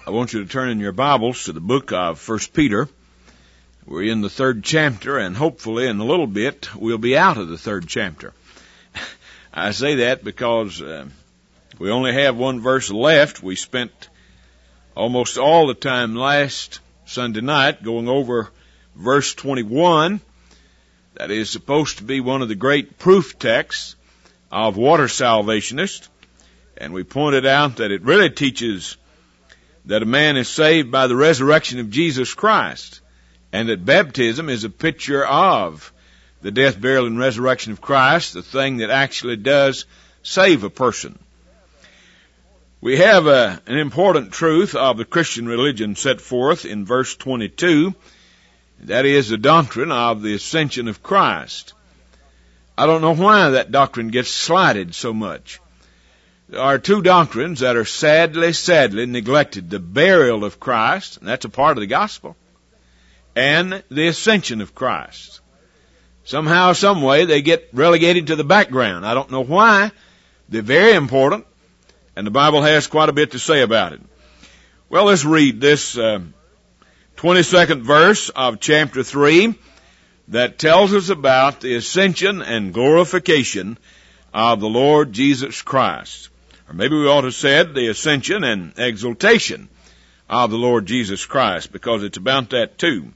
I want you to turn in your Bibles to the book of 1 Peter. We're in the 3rd chapter, and hopefully in a little bit we'll be out of the 3rd chapter. I say that because we only have one verse left. We spent almost all the time last Sunday night going over verse 21. That is supposed to be one of the great proof texts of water salvationists. And we pointed out that it really teaches that a man is saved by the resurrection of Jesus Christ, and that baptism is a picture of the death, burial, and resurrection of Christ, the thing that actually does save a person. We have an important truth of the Christian religion set forth in verse 22. That is the doctrine of the ascension of Christ. I don't know why that doctrine gets slighted so much. There are two doctrines that are sadly neglected: the burial of Christ, and that's a part of the gospel, and the ascension of Christ. Somehow, some way, they get relegated to the background. I don't know why. They're very important, and the Bible has quite a bit to say about it. Well, let's read this 22nd verse of chapter 3 that tells us about the ascension and glorification of the Lord Jesus Christ. Or maybe we ought to have said the ascension and exaltation of the Lord Jesus Christ, because it's about that too.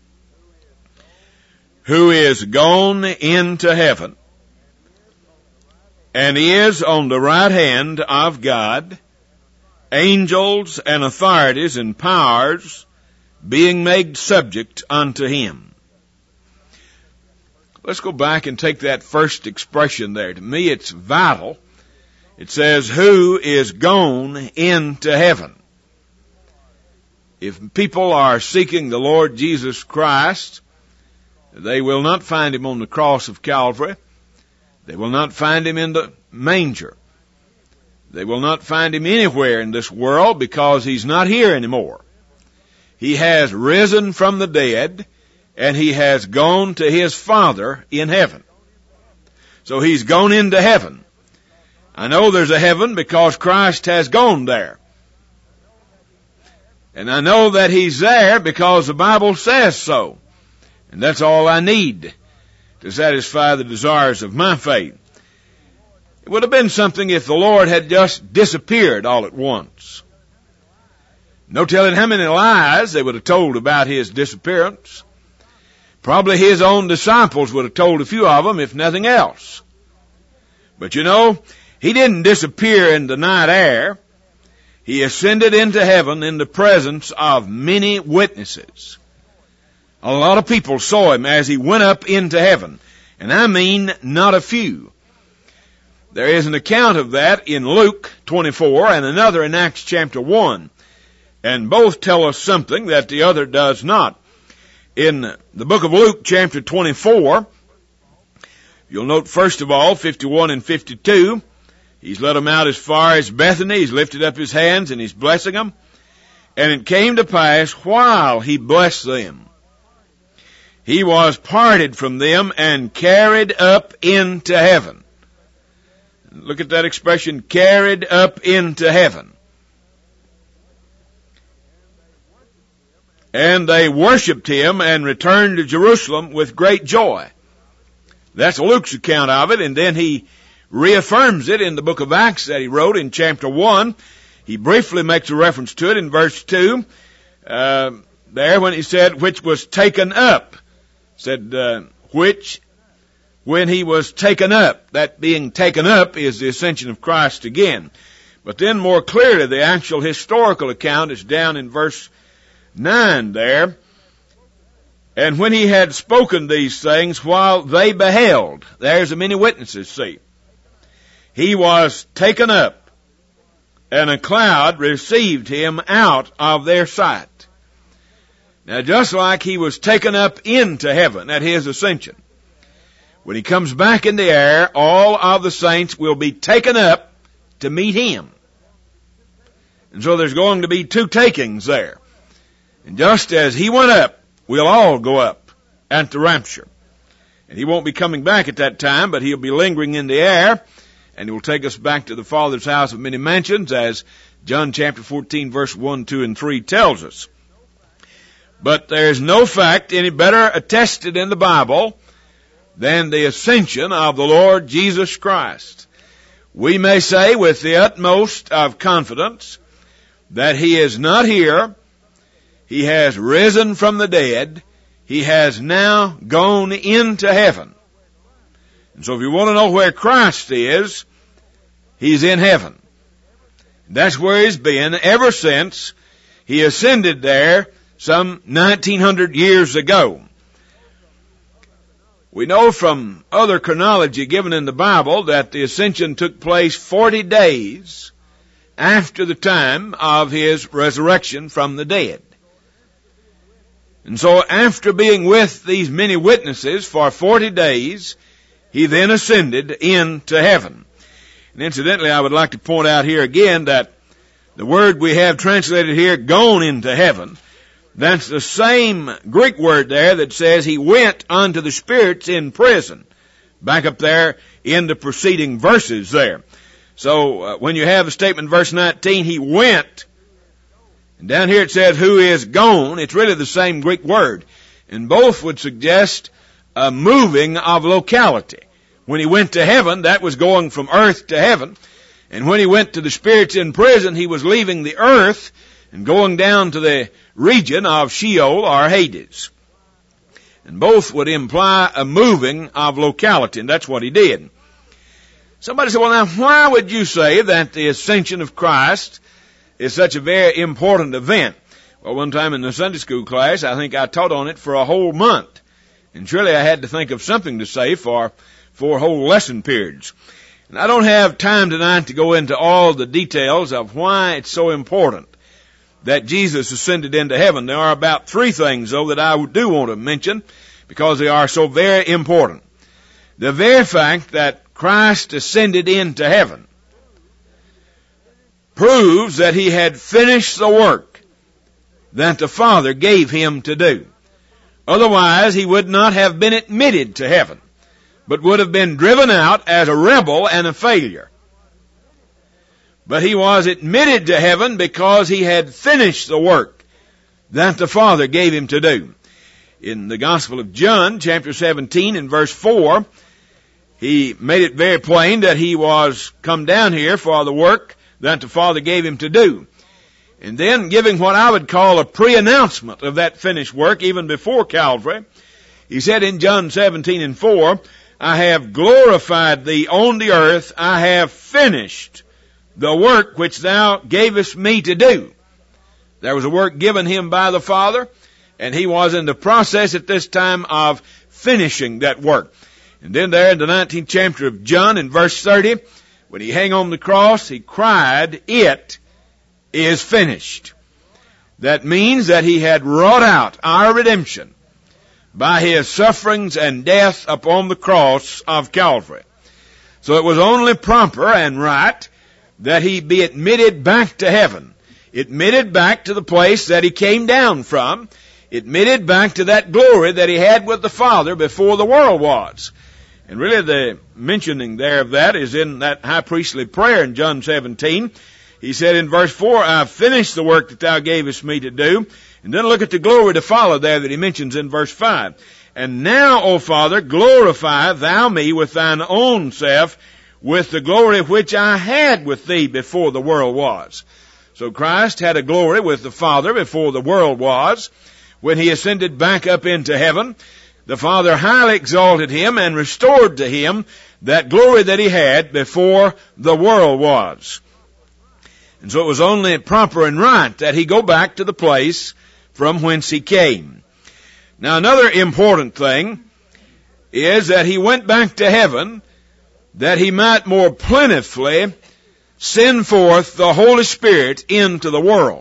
Who is gone into heaven, and is on the right hand of God, angels and authorities and powers being made subject unto him. Let's go back and take that first expression there. To me, it's vital. It says, who is gone into heaven. If people are seeking the Lord Jesus Christ, they will not find him on the cross of Calvary. They will not find him in the manger. They will not find him anywhere in this world, because he's not here anymore. He has risen from the dead, and he has gone to his Father in heaven. So he's gone into heaven. I know there's a heaven because Christ has gone there. And I know that he's there because the Bible says so. And that's all I need to satisfy the desires of my faith. It would have been something if the Lord had just disappeared all at once. No telling how many lies they would have told about his disappearance. Probably his own disciples would have told a few of them, if nothing else. But you know, he didn't disappear in the night air. He ascended into heaven in the presence of many witnesses. A lot of people saw him as he went up into heaven. And I mean not a few. There is an account of that in Luke 24 and another in Acts chapter 1. And both tell us something that the other does not. In the book of Luke chapter 24, you'll note first of all 51 and 52. He's led them out as far as Bethany. He's lifted up his hands and he's blessing them. And it came to pass, while he blessed them, he was parted from them and carried up into heaven. Look at that expression, carried up into heaven. And they worshipped him and returned to Jerusalem with great joy. That's Luke's account of it, and then he reaffirms it in the book of Acts that he wrote in chapter 1. He briefly makes a reference to it in verse 2. There when he said, which was taken up. Said, which, when he was taken up. That being taken up is the ascension of Christ again. But then more clearly, the actual historical account is down in verse 9 there. And when he had spoken these things, while they beheld, there's a many witnesses, see. He was taken up, and a cloud received him out of their sight. Now, just like he was taken up into heaven at his ascension, when he comes back in the air, all of the saints will be taken up to meet him. And so there's going to be two takings there. And just as he went up, we'll all go up at the rapture. And he won't be coming back at that time, but he'll be lingering in the air, and he will take us back to the Father's house of many mansions, as John chapter 14 verse 1, 2, and 3 tells us. But there's no fact any better attested in the Bible than the ascension of the Lord Jesus Christ. We may say with the utmost of confidence that He is not here. He has risen from the dead. He has now gone into heaven. And so if you want to know where Christ is, He's in heaven. That's where He's been ever since He ascended there some 1900 years ago. We know from other chronology given in the Bible that the ascension took place 40 days after the time of His resurrection from the dead. And so after being with these many witnesses for 40 days, He then ascended into heaven. And incidentally, I would like to point out here again that the word we have translated here, gone into heaven, that's the same Greek word there that says He went unto the spirits in prison. Back up there in the preceding verses there. So when you have the statement verse 19, He went, and down here it says who is gone, it's really the same Greek word. And both would suggest a moving of locality. When He went to heaven, that was going from earth to heaven. And when He went to the spirits in prison, He was leaving the earth and going down to the region of Sheol or Hades. And both would imply a moving of locality, and that's what He did. Somebody said, well, now, why would you say that the ascension of Christ is such a very important event? Well, one time in the Sunday school class, I think I taught on it for a whole month. And surely I had to think of something to say for 4 whole lesson periods. And I don't have time tonight to go into all the details of why it's so important that Jesus ascended into heaven. There are about 3 things, though, that I do want to mention because they are so very important. The very fact that Christ ascended into heaven proves that He had finished the work that the Father gave Him to do. Otherwise, He would not have been admitted to heaven, but would have been driven out as a rebel and a failure. But He was admitted to heaven because He had finished the work that the Father gave Him to do. In the Gospel of John, chapter 17 and verse 4, He made it very plain that He was come down here for the work that the Father gave Him to do. And then giving what I would call a pre-announcement of that finished work even before Calvary, He said in John 17 and 4, I have glorified Thee on the earth, I have finished the work which Thou gavest me to do. There was a work given Him by the Father, and He was in the process at this time of finishing that work. And then there in the 19th chapter of John in verse 30, when He hung on the cross, He cried, it is finished. That means that He had wrought out our redemption by His sufferings and death upon the cross of Calvary. So it was only proper and right that He be admitted back to heaven, admitted back to the place that He came down from, admitted back to that glory that He had with the Father before the world was. And really the mentioning there of that is in that high priestly prayer in John 17. He said in verse 4, I've finished the work that Thou gavest me to do. And then look at the glory to follow there that He mentions in verse 5. And now, O Father, glorify Thou me with Thine own self, with the glory which I had with Thee before the world was. So Christ had a glory with the Father before the world was. When He ascended back up into heaven, the Father highly exalted Him and restored to Him that glory that He had before the world was. And so it was only proper and right that He go back to the place from whence He came. Now another important thing is that He went back to heaven that He might more plentifully send forth the Holy Spirit into the world.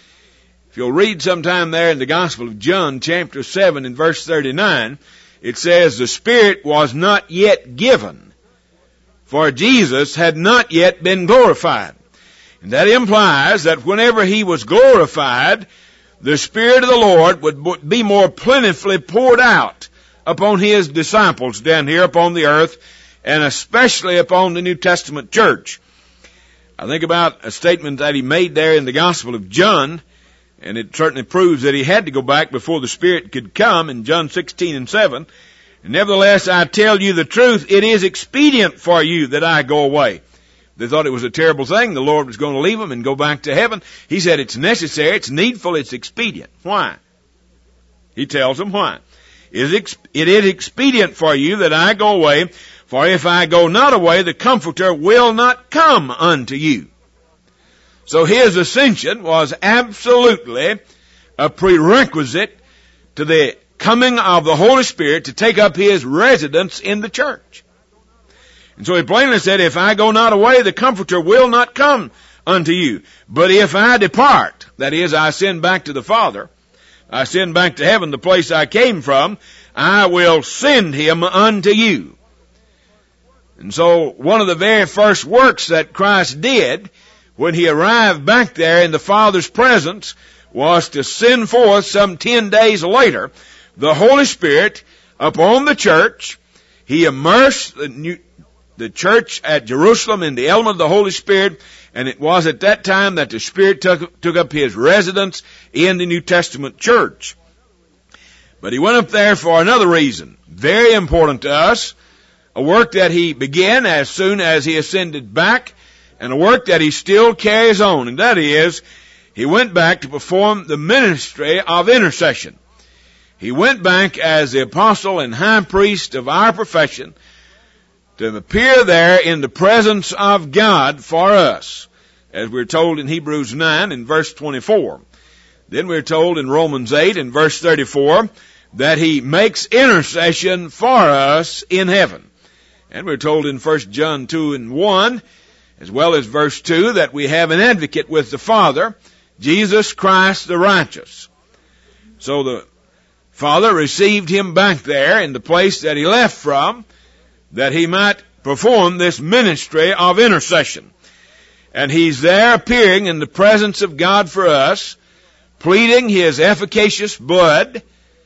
If you'll read sometime there in the Gospel of John, chapter 7 and verse 39, it says, the Spirit was not yet given, for Jesus had not yet been glorified. And that implies that whenever He was glorified, the Spirit of the Lord would be more plentifully poured out upon His disciples down here upon the earth, and especially upon the New Testament church. I think about a statement that he made there in the Gospel of John, and it certainly proves that he had to go back before the Spirit could come in John 16:7. Nevertheless, I tell you the truth, it is expedient for you that I go away. They thought it was a terrible thing. The Lord was going to leave them and go back to heaven. He said it's necessary, it's needful, it's expedient. Why? He tells them why. It is expedient for you that I go away, for if I go not away, the Comforter will not come unto you. So his ascension was absolutely a prerequisite to the coming of the Holy Spirit to take up his residence in the church. And so he plainly said, if I go not away, the Comforter will not come unto you. But if I depart, that is, I send back to the Father, I send back to heaven, the place I came from, I will send him unto you. And so one of the very first works that Christ did when he arrived back there in the Father's presence was to send forth some 10 days later the Holy Spirit upon the church. He immersed the church at Jerusalem in the element of the Holy Spirit, and it was at that time that the Spirit took up his residence in the New Testament church. But he went up there for another reason, very important to us, a work that he began as soon as he ascended back, and a work that he still carries on, and that is, he went back to perform the ministry of intercession. He went back as the apostle and high priest of our profession to appear there in the presence of God for us, as we're told in Hebrews 9 in verse 24. Then we're told in Romans 8 in verse 34 that he makes intercession for us in heaven. And we're told in 1 John 2 and 1, as well as verse 2, that we have an advocate with the Father, Jesus Christ the righteous. So the Father received him back there in the place that he left from, that he might perform this ministry of intercession. And he's there appearing in the presence of God for us, pleading his efficacious blood.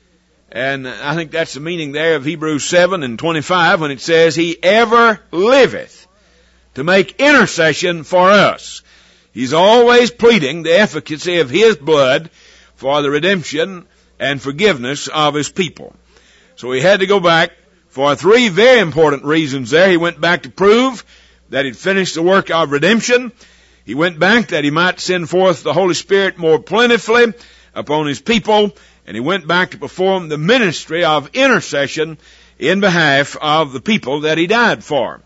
And I think that's the meaning there of Hebrews 7 and 25 when it says, he ever liveth to make intercession for us. He's always pleading the efficacy of his blood for the redemption and forgiveness of his people. So he had to go back for 3 very important reasons there. He went back to prove that he'd finished the work of redemption. He went back that he might send forth the Holy Spirit more plentifully upon his people. And he went back to perform the ministry of intercession in behalf of the people that he died for.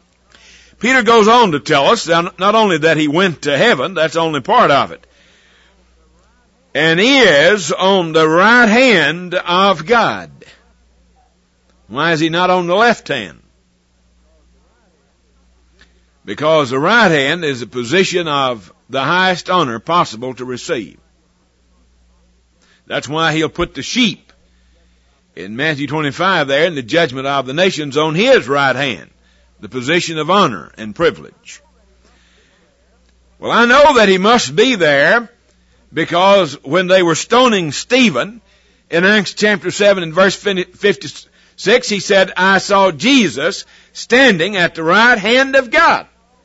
Peter goes on to tell us that not only that he went to heaven, that's only part of it, and he is on the right hand of God. Why is he not on the left hand? Because the right hand is the position of the highest honor possible to receive. That's why he'll put the sheep in Matthew 25 there in the judgment of the nations on his right hand, the position of honor and privilege. Well, I know that he must be there because when they were stoning Stephen in Acts chapter 7 and verse 56, he said, I saw Jesus standing at the right hand of God.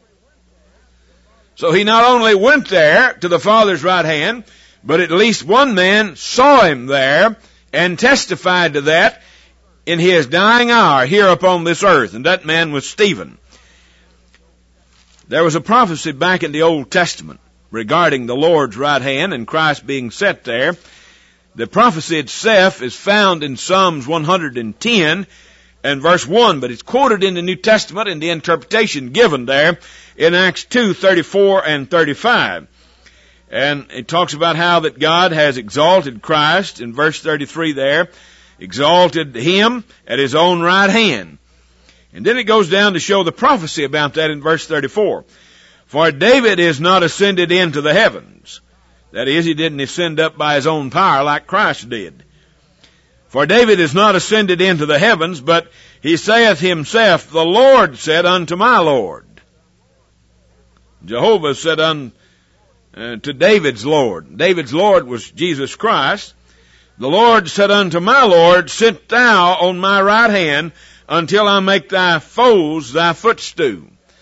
So he not only went there to the Father's right hand, but at least one man saw him there and testified to that in his dying hour here upon this earth, and that man was Stephen. There was a prophecy back in the Old Testament regarding the Lord's right hand and Christ being set there. The prophecy itself is found in Psalms 110 and verse 1, but it's quoted in the New Testament in the interpretation given there in Acts 2:34 and 35. And it talks about how that God has exalted Christ in verse 33 there, exalted him at his own right hand. And then it goes down to show the prophecy about that in verse 34. For David is not ascended into the heavens. That is, he didn't ascend up by his own power like Christ did. For David is not ascended into the heavens, but he saith himself, the Lord said unto my Lord. Jehovah said to David's Lord. David's Lord was Jesus Christ. The Lord said unto my Lord, sit thou on my right hand until I make thy foes thy footstool.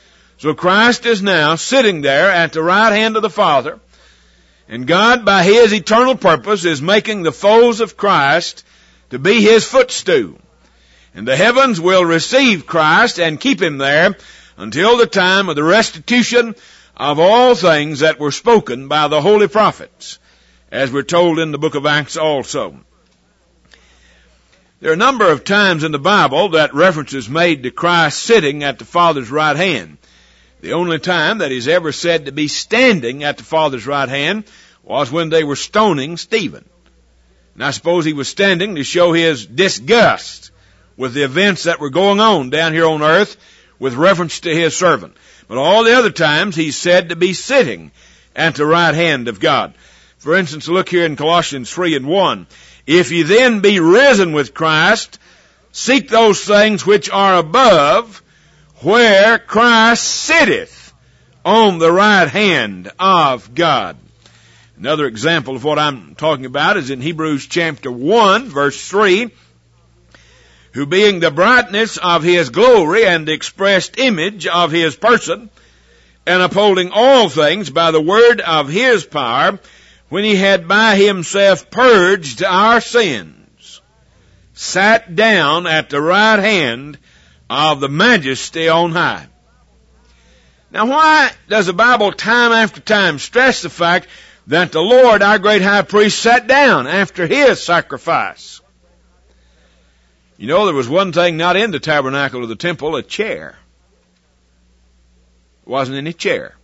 So Christ is now sitting there at the right hand of the Father, and God, by His eternal purpose, is making the foes of Christ to be His footstool. And the heavens will receive Christ and keep Him there until the time of the restitution of all things that were spoken by the holy prophets, as we're told in the book of Acts also. There are a number of times in the Bible that reference is made to Christ sitting at the Father's right hand. The only time that He's ever said to be standing at the Father's right hand was when they were stoning Stephen. And I suppose He was standing to show His disgust with the events that were going on down here on earth with reference to His servant. But all the other times He's said to be sitting at the right hand of God. For instance, look here in Colossians 3:1. If ye then be risen with Christ, seek those things which are above, where Christ sitteth on the right hand of God. Another example of what I'm talking about is in Hebrews chapter 1, verse 3. Who being the brightness of His glory and the expressed image of His person, and upholding all things by the word of His power, when He had by Himself purged our sins, sat down at the right hand of the Majesty on high. Now why does the Bible time after time stress the fact that the Lord, our great high priest, sat down after His sacrifice? You know, there was one thing not in the tabernacle of the temple, a chair. There wasn't any chair.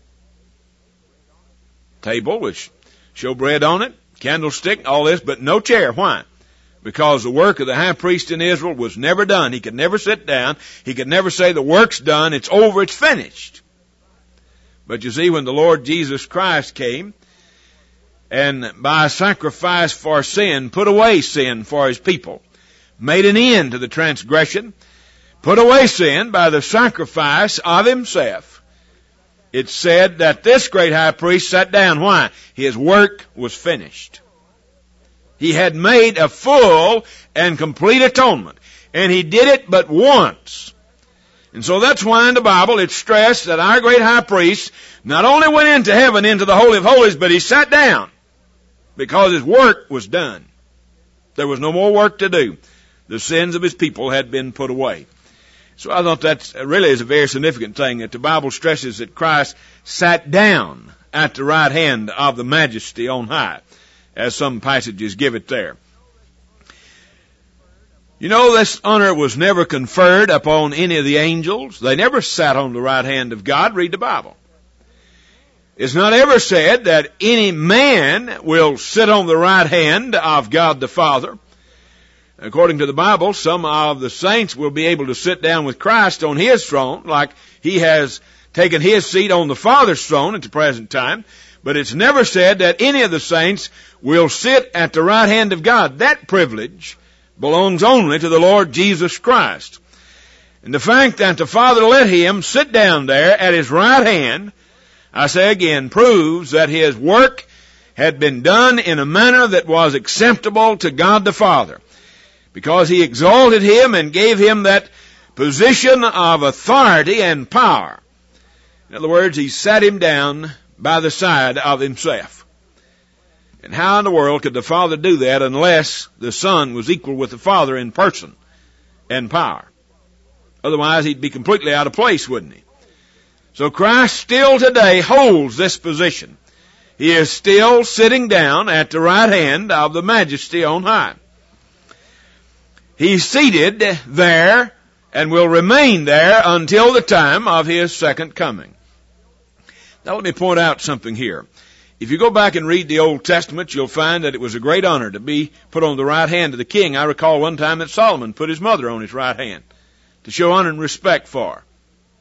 Table with showbread on it, candlestick, all this, but no chair. Why? Because the work of the high priest in Israel was never done. He could never sit down. He could never say the work's done, it's over, it's finished. But you see, when the Lord Jesus Christ came, and by sacrifice for sin, put away sin for His people, made an end to the transgression, put away sin by the sacrifice of Himself, it's said that this great high priest sat down. Why? His work was finished. He had made a full and complete atonement. And He did it but once. And so that's why in the Bible it's stressed that our great high priest not only went into heaven, into the Holy of Holies, but He sat down because His work was done. There was no more work to do. The sins of His people had been put away. So I thought that really is a very significant thing, that the Bible stresses that Christ sat down at the right hand of the Majesty on high, as some passages give it there. You know, this honor was never conferred upon any of the angels. They never sat on the right hand of God. Read the Bible. It's not ever said that any man will sit on the right hand of God the Father. According to the Bible, some of the saints will be able to sit down with Christ on His throne, like He has taken His seat on the Father's throne at the present time. But it's never said that any of the saints will sit at the right hand of God. That privilege belongs only to the Lord Jesus Christ. And the fact that the Father let Him sit down there at His right hand, I say again, proves that His work had been done in a manner that was acceptable to God the Father, because He exalted Him and gave Him that position of authority and power. In other words, He sat Him down by the side of Himself. And how in the world could the Father do that unless the Son was equal with the Father in person and power? Otherwise, He'd be completely out of place, wouldn't He? So Christ still today holds this position. He is still sitting down at the right hand of the Majesty on high. He's seated there and will remain there until the time of His second coming. Now let me point out something here. If you go back and read the Old Testament, you'll find that it was a great honor to be put on the right hand of the king. I recall one time that Solomon put his mother on his right hand to show honor and respect for her.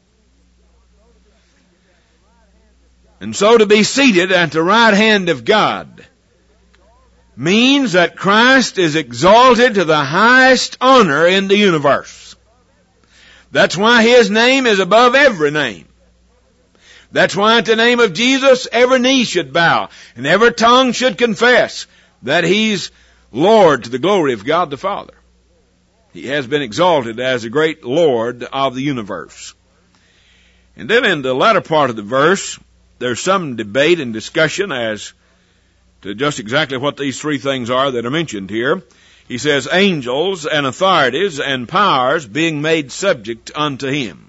And so to be seated at the right hand of God means that Christ is exalted to the highest honor in the universe. That's why His name is above every name. That's why at the name of Jesus every knee should bow and every tongue should confess that He's Lord to the glory of God the Father. He has been exalted as the great Lord of the universe. And then in the latter part of the verse, there's some debate and discussion as to just exactly what these three things are that are mentioned here. He says, angels and authorities and powers being made subject unto him.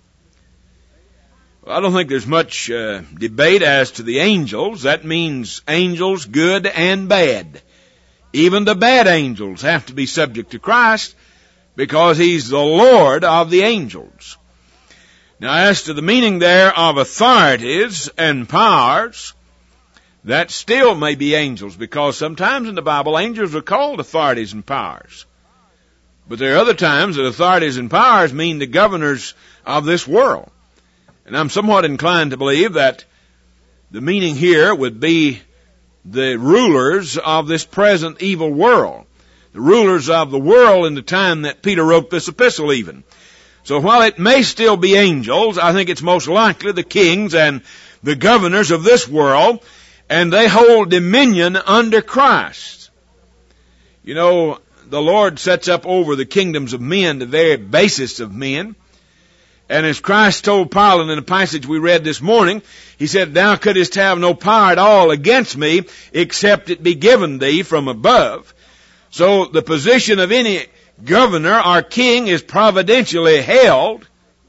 Well, I don't think there's much debate as to the angels. That means angels, good and bad. Even the bad angels have to be subject to Christ because he's the Lord of the angels. Now, as to the meaning there of authorities and powers, that still may be angels, because sometimes in the Bible angels are called authorities and powers. But there are other times that authorities and powers mean the governors of this world. And I'm somewhat inclined to believe that the meaning here would be the rulers of this present evil world. The rulers of the world in the time that Peter wrote this epistle even. So while it may still be angels, I think it's most likely the kings and the governors of this world, and they hold dominion under Christ. You know, the Lord sets up over the kingdoms of men the very basis of men. And as Christ told Pilate in the passage we read this morning, he said, thou couldst have no power at all against me, except it be given thee from above. So the position of any governor or king is providentially held.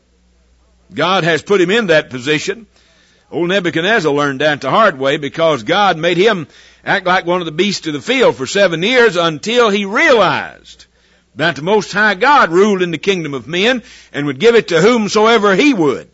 God has put him in that position. Old Nebuchadnezzar learned that the hard way, because God made him act like one of the beasts of the field for 7 years until he realized that the Most High God ruled in the kingdom of men and would give it to whomsoever he would.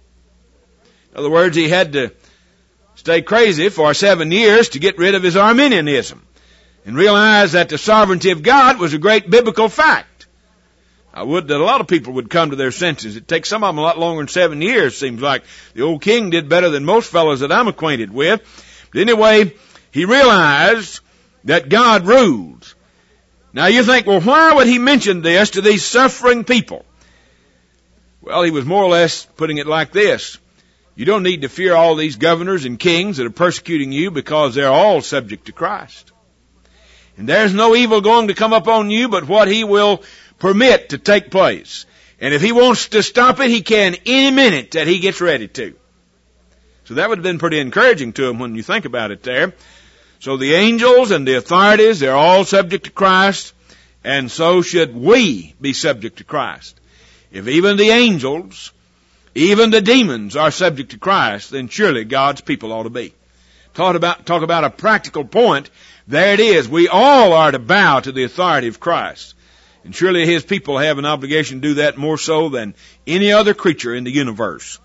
In other words, he had to stay crazy for 7 years to get rid of his Arminianism and realize that the sovereignty of God was a great biblical fact. I would that a lot of people would come to their senses. It takes some of them a lot longer than 7 years, seems like. The old king did better than most fellows that I'm acquainted with. But anyway, he realized that God rules. Now you think, well, why would he mention this to these suffering people? Well, he was more or less putting it like this. You don't need to fear all these governors and kings that are persecuting you, because they're all subject to Christ. And there's no evil going to come upon you but what he will permit to take place. And if he wants to stop it, he can any minute that he gets ready to. So that would have been pretty encouraging to him when you think about it there. So the angels and the authorities, they're all subject to Christ, and so should we be subject to Christ. If even the angels, even the demons are subject to Christ, then surely God's people ought to be. Talk about a practical point. There it is. We all are to bow to the authority of Christ. And surely his people have an obligation to do that more so than any other creature in the universe.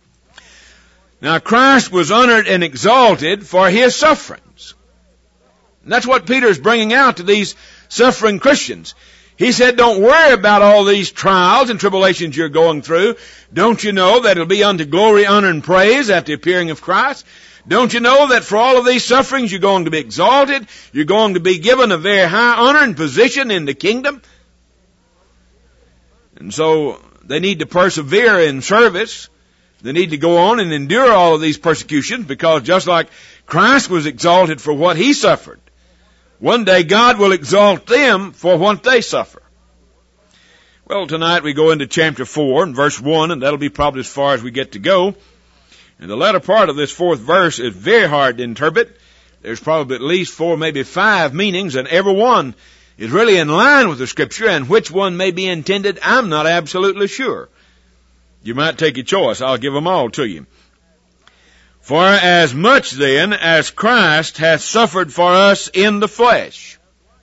Now Christ was honored and exalted for his sufferings. And that's what Peter's bringing out to these suffering Christians. He said, don't worry about all these trials and tribulations you're going through. Don't you know that it'll be unto glory, honor, and praise at the appearing of Christ? Don't you know that for all of these sufferings you're going to be exalted? You're going to be given a very high honor and position in the kingdom? And so they need to persevere in service. They need to go on and endure all of these persecutions, because just like Christ was exalted for what he suffered, one day God will exalt them for what they suffer. Well, tonight we go into chapter 4 and verse 1, and that'll be probably as far as we get to go. And the latter part of this 4th verse is very hard to interpret. There's probably at least 4, maybe 5 meanings, and every one is really in line with the Scripture, and which one may be intended, I'm not absolutely sure. You might take your choice. I'll give them all to you. For as much then as Christ hath suffered for us in the flesh,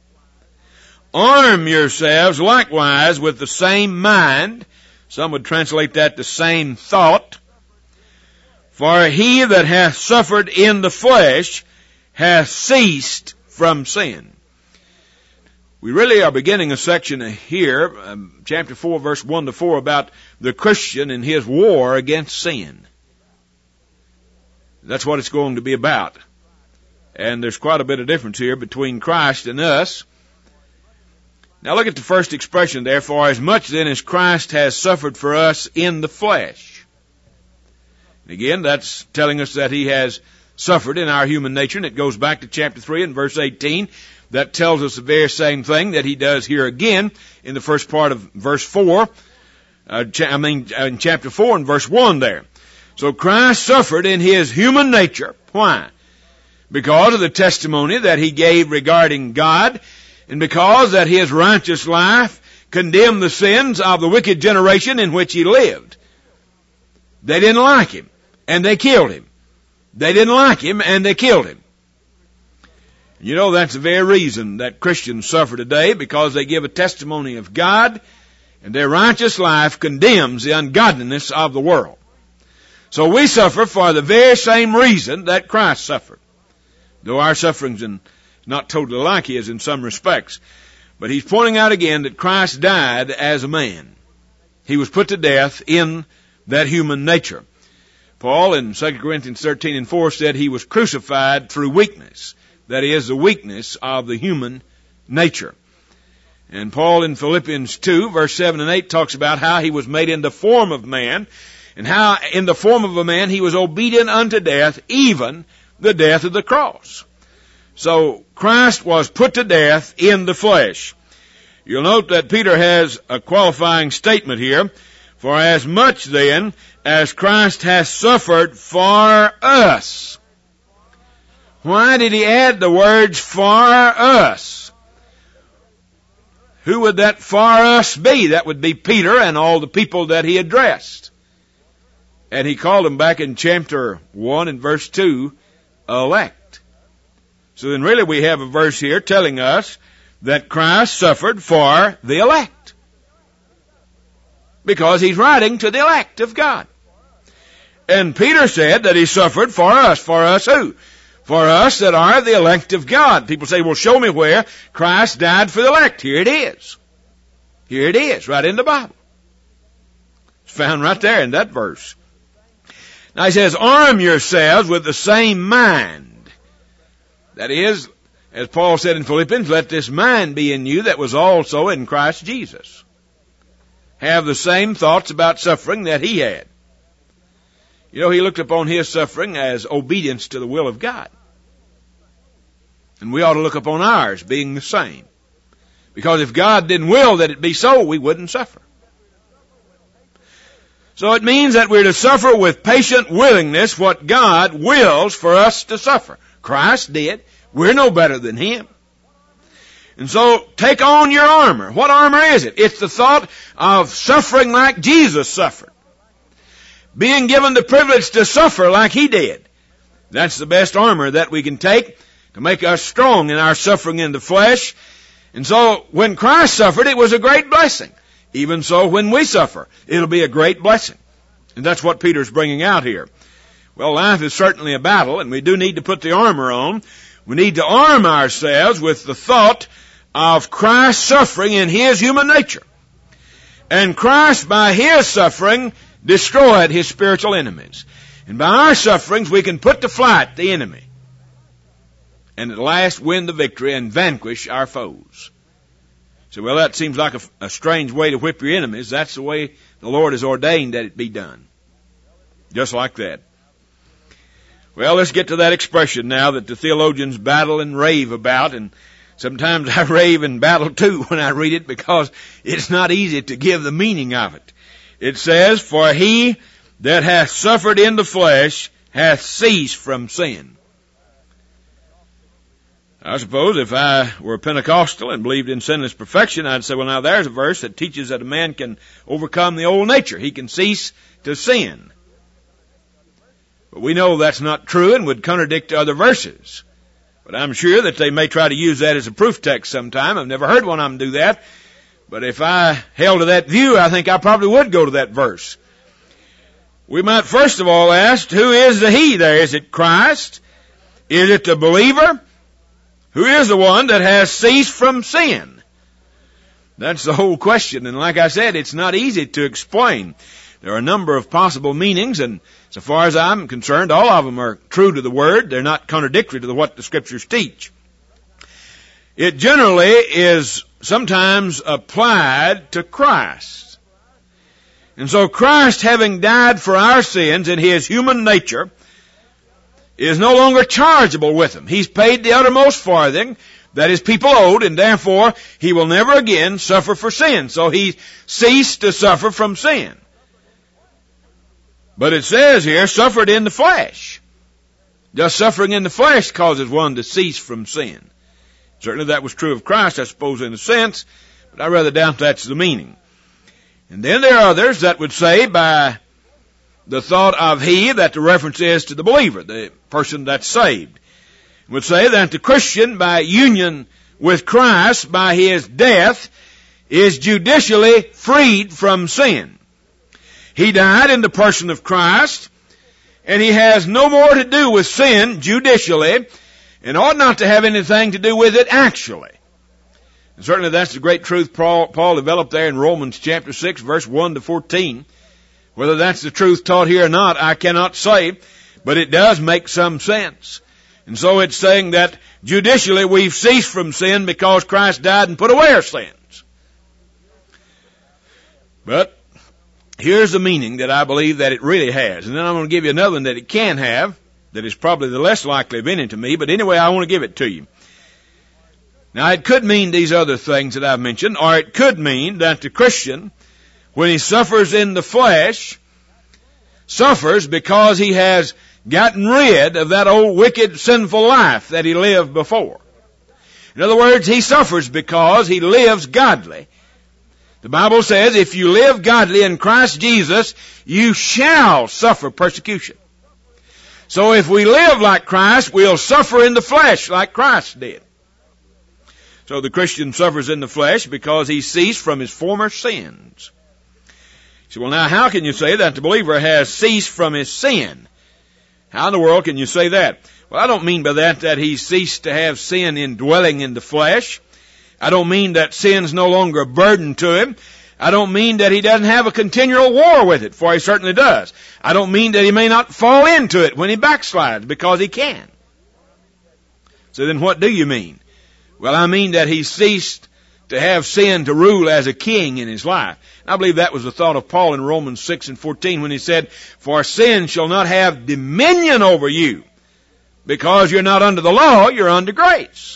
arm yourselves likewise with the same mind. Some would translate that the same thought. For he that hath suffered in the flesh hath ceased from sin. We really are beginning a section here, chapter 4, verse 1 to 4, about the Christian and his war against sin. That's what it's going to be about. And there's quite a bit of difference here between Christ and us. Now look at the first expression there. For as much then as Christ has suffered for us in the flesh. And again, that's telling us that he has suffered in our human nature. And it goes back to chapter 3 and verse 18. That tells us the very same thing that he does here again in the first part of verse 4. In chapter 4 and verse 1 there. So Christ suffered in his human nature. Why? Because of the testimony that he gave regarding God, and because that his righteous life condemned the sins of the wicked generation in which he lived. They didn't like him, and they killed him. They didn't like him, and they killed him. You know, that's the very reason that Christians suffer today, because they give a testimony of God, and their righteous life condemns the ungodliness of the world. So we suffer for the very same reason that Christ suffered. Though our suffering's not totally like his in some respects. But he's pointing out again that Christ died as a man. He was put to death in that human nature. Paul in 2 Corinthians 13:4 said he was crucified through weakness. That is, the weakness of the human nature. And Paul in Philippians 2, verse 7 and 8 talks about how he was made in the form of man, and how in the form of a man he was obedient unto death, even the death of the cross. So Christ was put to death in the flesh. You'll note that Peter has a qualifying statement here. For as much then as Christ has suffered for us. Why did he add the words for us? Who would that for us be? That would be Peter and all the people that he addressed. And he called them back in chapter 1 and verse 2, elect. So then really we have a verse here telling us that Christ suffered for the elect. Because he's writing to the elect of God. And Peter said that he suffered for us. For us who? For us that are the elect of God. People say, well, show me where Christ died for the elect. Here it is. Here it is, right in the Bible. It's found right there in that verse. Now he says, arm yourselves with the same mind. That is, as Paul said in Philippians, let this mind be in you that was also in Christ Jesus. Have the same thoughts about suffering that he had. You know, he looked upon his suffering as obedience to the will of God. And we ought to look upon ours being the same. Because if God didn't will that it be so, we wouldn't suffer. So it means that we're to suffer with patient willingness what God wills for us to suffer. Christ did. We're no better than him. And so take on your armor. What armor is it? It's the thought of suffering like Jesus suffered. Being given the privilege to suffer like he did. That's the best armor that we can take to make us strong in our suffering in the flesh. And so when Christ suffered, it was a great blessing. Even so, when we suffer, it'll be a great blessing. And that's what Peter's bringing out here. Well, life is certainly a battle, and we do need to put the armor on. We need to arm ourselves with the thought of Christ's suffering in his human nature. And Christ, by his suffering, destroyed his spiritual enemies. And by our sufferings, we can put to flight the enemy. And at last win the victory and vanquish our foes. So, well, that seems like a strange way to whip your enemies. That's the way the Lord has ordained that it be done. Just like that. Well, let's get to that expression now that the theologians battle and rave about, and sometimes I rave and battle too when I read it because it's not easy to give the meaning of it. It says, for he that hath suffered in the flesh hath ceased from sin. I suppose if I were Pentecostal and believed in sinless perfection, I'd say, well, now there's a verse that teaches that a man can overcome the old nature. He can cease to sin. But we know that's not true and would contradict other verses. But I'm sure that they may try to use that as a proof text sometime. I've never heard one of them do that. But if I held to that view, I think I probably would go to that verse. We might first of all ask, who is the he there? Is it Christ? Is it the believer? Who is the one that has ceased from sin? That's the whole question. And like I said, it's not easy to explain. There are a number of possible meanings, and so far as I'm concerned, all of them are true to the Word. They're not contradictory to what the Scriptures teach. It generally is sometimes applied to Christ. And so Christ, having died for our sins in his human nature, is no longer chargeable with them. He's paid the uttermost farthing that his people owed, and therefore he will never again suffer for sin. So he ceased to suffer from sin. But it says here, suffered in the flesh. Just suffering in the flesh causes one to cease from sin. Certainly that was true of Christ, I suppose, in a sense, but I rather doubt that's the meaning. And then there are others that would say by the thought of he, that the reference is to the believer, the person that's saved, would say that the Christian, by union with Christ, by his death, is judicially freed from sin. He died in the person of Christ, and he has no more to do with sin judicially, and ought not to have anything to do with it actually. And certainly that's the great truth Paul developed there in Romans chapter 6, verse 1 to 14. Whether that's the truth taught here or not, I cannot say, but it does make some sense. And so it's saying that judicially we've ceased from sin because Christ died and put away our sins. But here's the meaning that I believe that it really has. And then I'm going to give you another one that it can have, that is probably the less likely of any to me, but anyway, I want to give it to you. Now, it could mean these other things that I've mentioned, or it could mean that the Christian, when he suffers in the flesh, suffers because he has gotten rid of that old wicked, sinful life that he lived before. In other words, he suffers because he lives godly. The Bible says, if you live godly in Christ Jesus, you shall suffer persecution. So if we live like Christ, we'll suffer in the flesh like Christ did. So the Christian suffers in the flesh because he ceased from his former sins. You say, well, now how can you say that the believer has ceased from his sin? How in the world can you say that? Well, I don't mean by that he's ceased to have sin indwelling in the flesh. I don't mean that sin's no longer a burden to him. I don't mean that he doesn't have a continual war with it, for he certainly does. I don't mean that he may not fall into it when he backslides, because he can. So then what do you mean? Well, I mean that he ceased to have sin to rule as a king in his life. And I believe that was the thought of Paul in Romans 6 and 14 when he said, for sin shall not have dominion over you, because you're not under the law, you're under grace.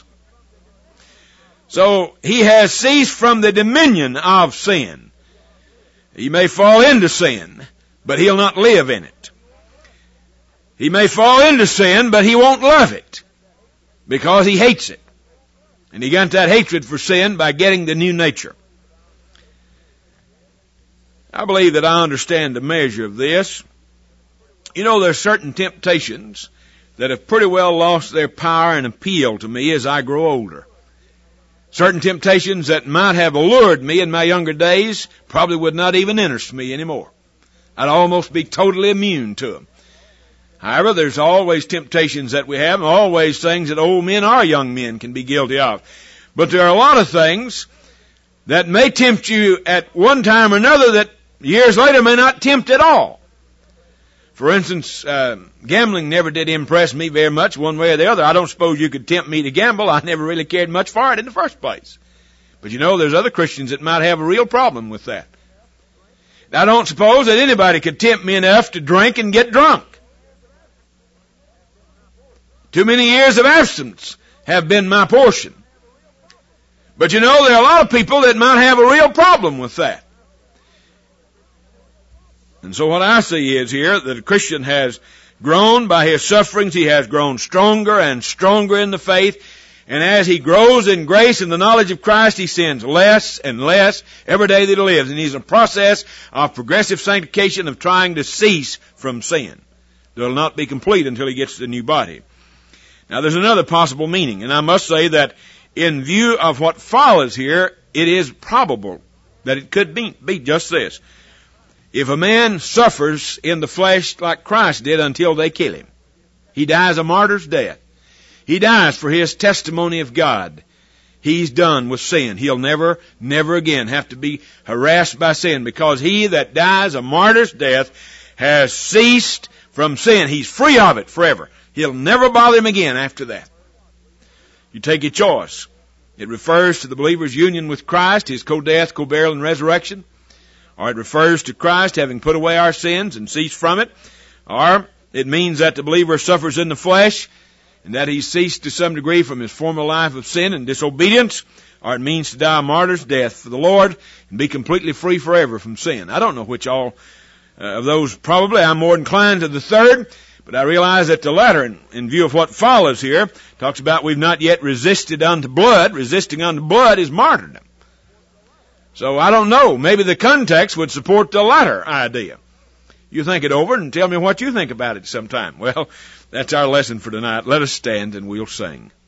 So he has ceased from the dominion of sin. He may fall into sin, but he'll not live in it. He may fall into sin, but he won't love it, because he hates it. And he got that hatred for sin by getting the new nature. I believe that I understand the measure of this. You know, there's certain temptations that have pretty well lost their power and appeal to me as I grow older. Certain temptations that might have allured me in my younger days probably would not even interest me anymore. I'd almost be totally immune to them. However, there's always temptations that we have, and always things that old men or young men can be guilty of. But there are a lot of things that may tempt you at one time or another that years later may not tempt at all. For instance, gambling never did impress me very much one way or the other. I don't suppose you could tempt me to gamble. I never really cared much for it in the first place. But you know, there's other Christians that might have a real problem with that. Now, I don't suppose that anybody could tempt me enough to drink and get drunk. Too many years of abstinence have been my portion. But you know, there are a lot of people that might have a real problem with that. And so what I see is here that a Christian has grown by his sufferings. He has grown stronger and stronger in the faith. And as he grows in grace and the knowledge of Christ, he sins less and less every day that he lives. And he's in a process of progressive sanctification, of trying to cease from sin. It will not be complete until he gets the new body. Now there's another possible meaning. And I must say that in view of what follows here, it is probable that it could be just this. If a man suffers in the flesh like Christ did until they kill him, he dies a martyr's death. He dies for his testimony of God. He's done with sin. He'll never again have to be harassed by sin, because he that dies a martyr's death has ceased from sin. He's free of it forever. He'll never bother him again after that. You take your choice. It refers to the believer's union with Christ, his co-death, co-burial, and resurrection. Or it refers to Christ having put away our sins and ceased from it. Or it means that the believer suffers in the flesh and that he ceased to some degree from his former life of sin and disobedience. Or it means to die a martyr's death for the Lord and be completely free forever from sin. I don't know which all Of those, probably I'm more inclined to the third, but I realize that the latter, in view of what follows here, talks about we've not yet resisted unto blood. Resisting unto blood is martyrdom. So I don't know. Maybe the context would support the latter idea. You think it over and tell me what you think about it sometime. Well, that's our lesson for tonight. Let us stand and we'll sing.